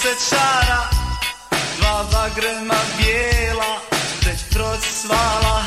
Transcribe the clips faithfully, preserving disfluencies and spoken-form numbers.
čara, dva bagrema bijela, već procvala.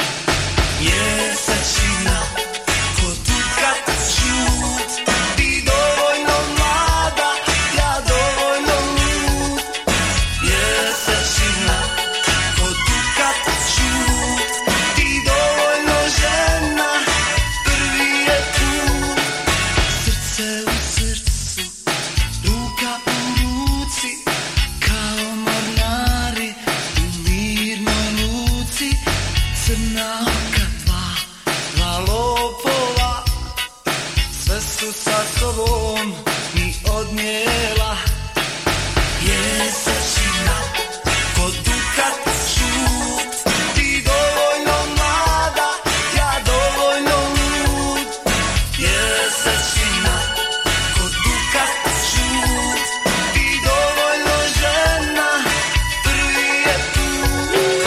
Mjesečina, ko dukat žut, ti dovoljno mlada, ja dovoljno lud. Mjesečina, ko dukat žut, ti dovoljno žena, prvi je put. Srce u srcu, ruka u ruci, kao mornari u mirnoj luci. Crna oka dva, dva lopova, sve su sa sobom mi odnijela. Mjesečina, ko dukat žut, ti dovoljno mlada, ja dovoljno lud. Mjesečina, ko dukat žut, ti dovoljno žena, prvi je put.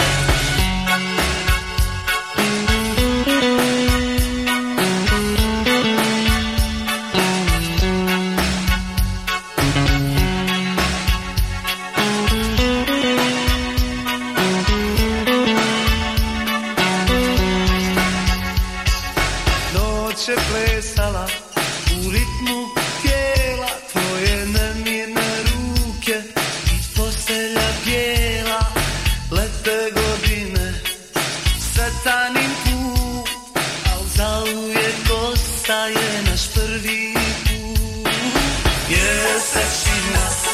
Noć je plesala u ritmu tijela, tvoje nemirne ruke i postelja bijela. Lete godine, sretan im put, al zauvijek ostaje naš prvi put. Mjesečina,